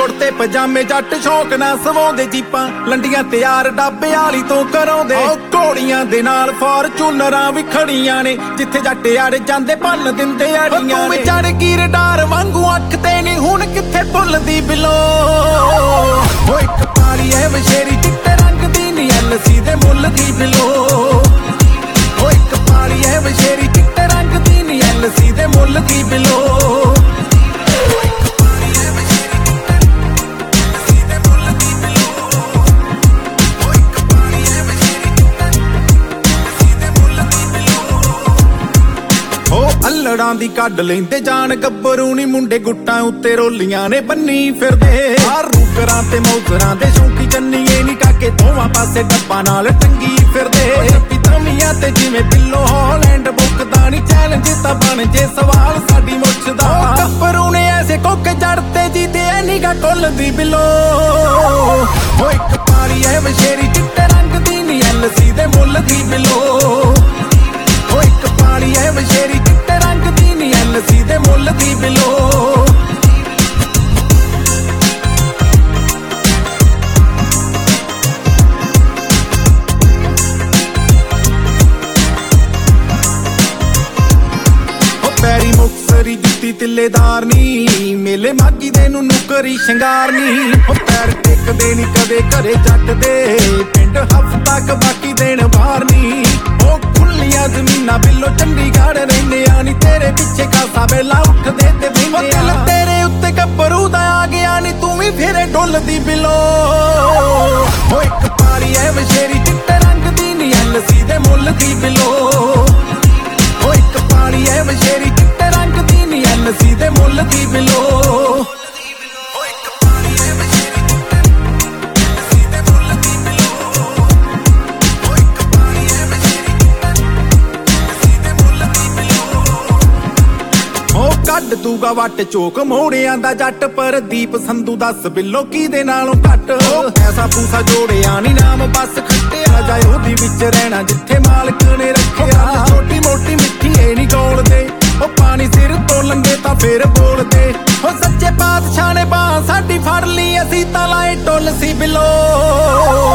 ਕੁੜਤੇ ਪਜਾਮੇ ਜੱਟ ਸ਼ੌਕ ਨਾਲ ਸਵਾਉਂਦੇ ਜੀਪਾਂ ਲੰਡੀਆਂ ਤਿਆਰ ਡੱਬੇ ਵਾਲੀ ਤੋਂ ਕਰਾਉਂਦੇ ਘੋੜੀਆਂ ਦੇ ਨਾਲ ਫਾਰਚੂਨਰਾਂ ਵੀ ਖੜੀਆਂ ਨੇ ਜਿੱਥੇ ਜੱਟ ਆੜ ਜਾਂਦੇ ਭੰਨ ਦਿੰਦੇ ਆੜੀਆਂ ਤੂੰ ਵਿਚਾਰ ਕੀ ਰਡਾਰ ਵਾਂਗੂ ਅੱਖ ਤੇ ਨਹੀਂ ਹੁਣ ਕਿੱਥੇ ਭੁੱਲਦੀ ਬਿਲੋ ਓ ਇੱਕ ਪਾਲੀ ਐ ਵਸ਼ੇਰੀ ਚਿੱਟੇ ਰੰਗ ਦੀ ਨੀ ਐਲਸੀ ਦੇ ਮੁੱਲ ਦੀ ਬਿਲੋ ਓ ਇੱਕ ਪਾਲੀ ਐ ਵਸ਼ੇਰੀ ਚਿੱਟੇ ਰੰਗ ਦੀ ਨੀ ਐਲਸੀ ਦੇ ਮੁੱਲ ਦੀ ਬਿਲੋ ਅੱਲੜਾਂ ਦੀ ਕੱਢ ਲੈਂਦੇ ਜਾਨ ਗੱਭਰੂ ਨੀ ਮੁੰਡੇ ਗੁੱਟਾਂ ਉੱਤੇ ਰੋਲੀਆਂ ਨੇ ਬੰਨੀ ਫਿਰਦੇ ਰੂਕਰਾਂ ਤੇ ਮੌਜਰਾਂ ਦੇ ਸ਼ੌਂਕੀ ਚੰਨੀਏ ਨੀ ਕਾਕੇ ਦੋਵਾਂ ਪਾਸੇ ਡੱਬਾ ਨਾਲ ਟੰਗੀ ਫਿਰਦੇ ਪਿਤਮੀਆਂ ਤੇ ਜਿਵੇਂ ਬਿੱਲੋ ਹਾਲੈਂਡ ਬੁੱਕਦਾ ਨੀ ਚੈਲੰਜ ਤਾਂ ਬਣ ਜੇ ਸਵਾਲ ਸਾਡੀ ਮੁੱਛ ਦਾ ਗੱਭਰੂ ਨੇ ਐਸੇ ਕੋਕੇ ਜੜਤੇ ਜੀ ਤੇ ਨੀਗਾ ਕੁੱਲ ਦੀ ਬਿੱਲੋ ਓ ਇੱਕ ਪਾਲੀ ਐ ਵਸ਼ੇਰੀ ਚਿੱਟੇ ਰੰਗ ਦੀ ਨੀ ਐਲਸੀ ਦੇ ਮੁੱਲ ਦੀ ਬਿੱਲੋ ਓ ਇੱਕ ਪਾਲੀ ਐ ਵਸ਼ੇਰੀ ਚਿੱਟੇ ਰੰਗ ਦੀ ਨੀ ਐਲਸੀ ਦੇ ਮੁੱਲ ਦੀ ਬਿਲੋ ਪੈਰੀ ਮੁਕਸਰੀ ਜੁੱਤੀ ਤਿੱਲੇਦਾਰ ਨੀ ਮੇਲੇ ਮਾਗੀ ਦੇ ਨੂੰ ਨੁਕਰੀ ਸ਼ਿੰਗਾਰ ਨੀ ਪੈਰ ਟਿਕਦੇ ਨੀ ਕਦੇ ਘਰੇ ਜੱਟ ਦੇ ਪਿੰਡ ਹਫਤਾ ਕ ਬਾਕੀ ਦੇਣ ਬਾਹਰ ਨੀ ਉਹ ਖੁੱਲੀਆਂ ਜ਼ਮੀਨਾਂ ਬਿੱਲੋ ਚੰਡੀਗੜ੍ਹ ਰਹਿੰਦੇ ਆ ਨੀ ਤੇਰੇ ਪਿੱਛੇ ਖਾਸਾ ਵੇਲਾ ਉੱਠਦੇ ਤੇ ਬਹਿੰਦੇ ਆ ਤੇਰੇ ਉੱਤੇ ਗੱਭਰੂ ਦਾ ਆ ਗਿਆ ਨੀ ਤੂੰ ਵੀ ਫਿਰੇ ਡੁੱਲਦੀ ਬਿੱਲੋ ਓ ਇੱਕ ਪਾਲੀ ਐ ਵਸ਼ੇਰੀ ਚਿੱਟੇ ਰੰਗ ਦੀ ਨੀ ਐਲਸੀ ਦੇ ਮੁੱਲ ਦੀ ਬਿੱਲੋ ਓ ਇੱਕ ਪਾਲੀ ਐ ਵਸ਼ੇਰੀ ਚਿੱਟੇ ਰੰਗ ਦੀ ਨੀ ਐਲਸੀ ਦੇ ਮੁੱਲ ਦੀ ਬਿੱਲੋ ਕੱਢ ਦੂਗਾ ਵੱਟ ਚੋਕ ਮੋੜਿਆਂ ਦਾ ਜੱਟ ਪਰਦੀਪ ਸੰਧੂ ਦੱਸ ਬਿੱਲੋ ਕਿਹਦੇ ਨਾਲੋਂ ਘੱਟ ਐਸਾ ਪੂਸਾ ਜੋੜਿਆ ਨੀ ਨਾਮ ਬਸ ਖੱਟਿਆ ਜਾਏ ਉਹਦੀ ਵਿੱਚ ਰਹਿਣਾ ਜਿੱਥੇ ਮਾਲਕ ਨੇ ਰੱਖਿਆ ਛੋਟੀ ਮੋਟੀ ਮਿੱਠੀ ਏ ਨੀ ਗੋਲਦੇ ਉਹ ਪਾਣੀ ਸਿਰ ਤੋਂ ਲੰਘੇ ਤਾਂ ਫੇਰ ਬੋਲਦੇ ਉਹ ਸੱਚੇ ਪਾਤਸ਼ਾਹ ਨੇ ਬਾਹ ਸਾਡੀ ਫੜ ਲਈ ਅਸੀਂ ਤਾਂ ਲਾਏ ਟੁੱਲ ਸੀ ਬਿੱਲੋ